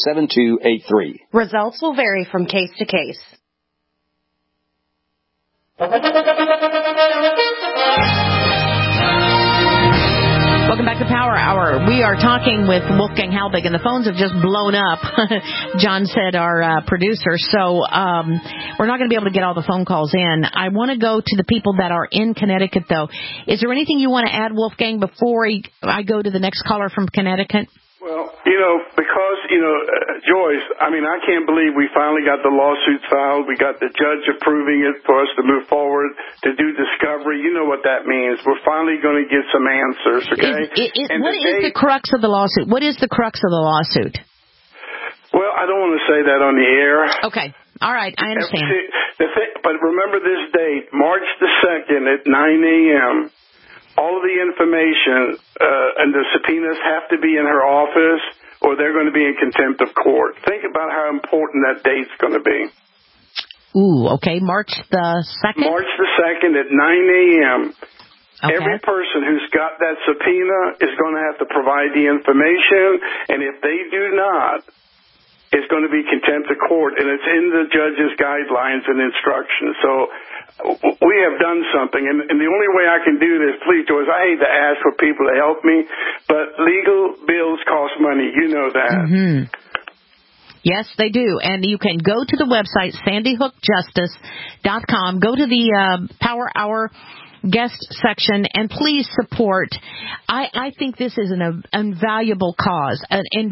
855-340-7283.
Results will vary from case to case.
Welcome back to Power Hour. We are talking with Wolfgang Halbig, and the phones have just blown up. John said, our producer. So we're not going to be able to get all the phone calls in. I want to go to the people that are in Connecticut, though. Is there anything you want to add, Wolfgang, before I go to the next caller from Connecticut?
Well, because, Joyce, I can't believe we finally got the lawsuit filed. We got the judge approving it for us to move forward, to do discovery. You know what that means. We're finally going to get some answers, okay?
What is the crux of the lawsuit? What is the crux of the lawsuit?
Well, I don't want to say that on the air.
Okay. All right. I understand.
But remember this date, March the 2nd at 9 a.m., all of the information and the subpoenas have to be in her office, or they're going to be in contempt of court. Think about how important that date's going to be.
Ooh, okay. March the 2nd?
March the 2nd at 9 a.m.
Okay.
Every person who's got that subpoena is going to have to provide the information, and if they do not, it's going to be contempt of court, and it's in the judge's guidelines and instructions. So we have done something, and the only way I can do this, please, Joyce, I hate to ask for people to help me, but legal bills cost money. You know that.
Mm-hmm. Yes, they do. And you can go to the website, sandyhookjustice.com. Go to the Power Hour guest section, and please support. I think this is an invaluable cause,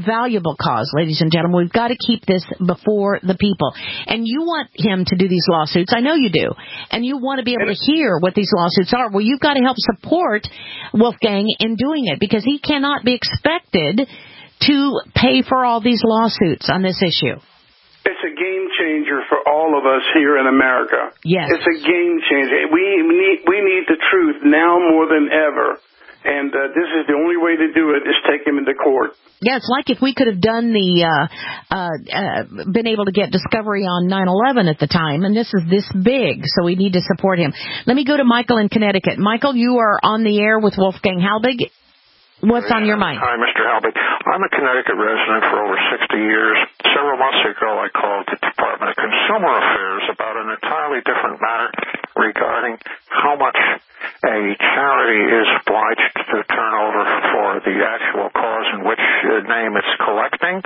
ladies and gentlemen. We've got to keep this before the people. And you want him to do these lawsuits. I know you do. And you want to be able to hear what these lawsuits are. Well, you've got to help support Wolfgang in doing it, because he cannot be expected to pay for all these lawsuits on this issue.
It's a game changer for all of us here in America.
Yes.
It's a game changer. We need the truth now more than ever. And this is the only way to do it, is take him into court.
Yeah, it's like if we could have done been able to get discovery on 9/11 at the time, and this is this big, so we need to support him. Let me go to Michael in Connecticut. Michael, you are on the air with Wolfgang Halbig. What's on your mind?
Hi, Mr. Halbig. I'm a Connecticut resident for over 60 years. Several months ago, I called the Department of Consumer Affairs about an entirely different matter regarding how much a charity is obliged to turn over for the actual cause in which name it's collecting.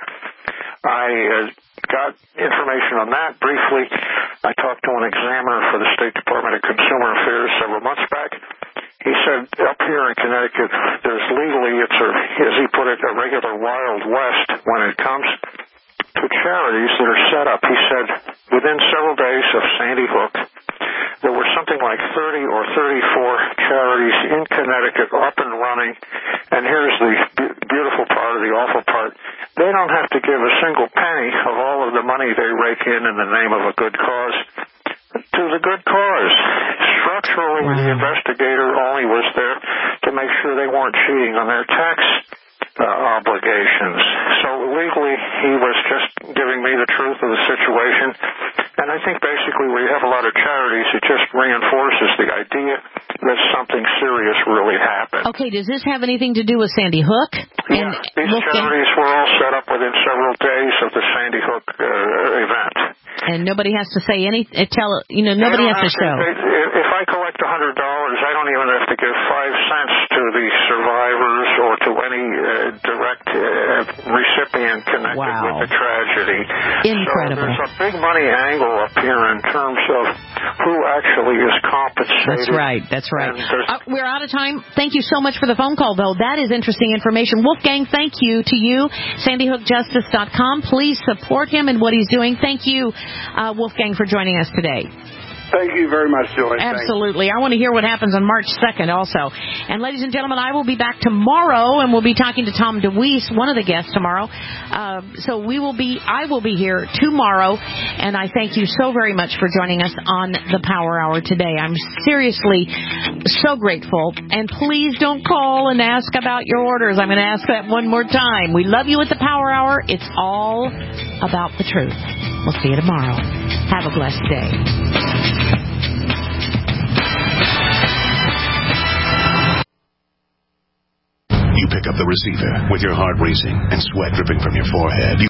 I got information on that briefly. I talked to an examiner for the State Department of Consumer Affairs several months back. He said up here in Connecticut, there's legally, it's as he put it, a regular Wild West when it comes to charities that are set up. He said within several days of Sandy Hook, there were something like 30 or 34 charities in Connecticut up and running. And here's the beautiful part, or the awful part. They don't have to give a single penny of all of the money they rake in the name of a good cause to the good cause. Structurally, the investigator only was there to make sure they weren't cheating on their tax obligations. So legally, he was just giving me the truth of the situation. And I think basically we have a lot of charities. It just reinforces the idea that something serious really happened.
Okay, does this have anything to do with Sandy Hook?
Yeah, these charities were all set up within several days of the Sandy Hook event.
And nobody has to say nobody has to show.
If I collect $100, I don't even have to give 5 cents to the survivors or to any direct recipient connected with the tragedy.
Incredible.
So there's a big money angle up here in terms of who actually is compensated.
That's right. We're out of time. Thank you so much for the phone call, though. That is interesting information. Wolfgang, thank you to you. SandyHookJustice.com. Please support him and what he's doing. Thank you, Wolfgang, for joining us today.
Thank you very much, Joyce.
Absolutely. I want to hear what happens on March 2nd also. And ladies and gentlemen, I will be back tomorrow, and we'll be talking to Tom DeWeese, one of the guests tomorrow. So I will be here tomorrow, and I thank you so very much for joining us on the Power Hour today. I'm seriously so grateful. And please don't call and ask about your orders. I'm going to ask that one more time. We love you at the Power Hour. It's all about the truth. We'll see you tomorrow. Have a blessed day.
You pick up the receiver with your heart racing and sweat dripping from your forehead.